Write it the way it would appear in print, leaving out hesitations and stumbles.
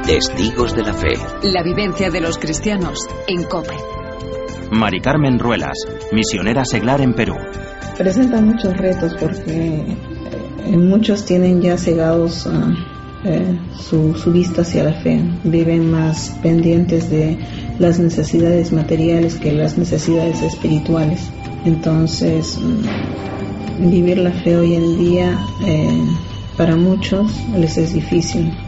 Testigos de la Fe. La vivencia de los cristianos en COPE. Mari Carmen Ruelas, misionera seglar en Perú. Presenta muchos retos porque muchos tienen ya cegados su vista hacia la fe. Viven más pendientes de las necesidades materiales que las necesidades espirituales. Entonces, vivir la fe hoy en día para muchos les es difícil.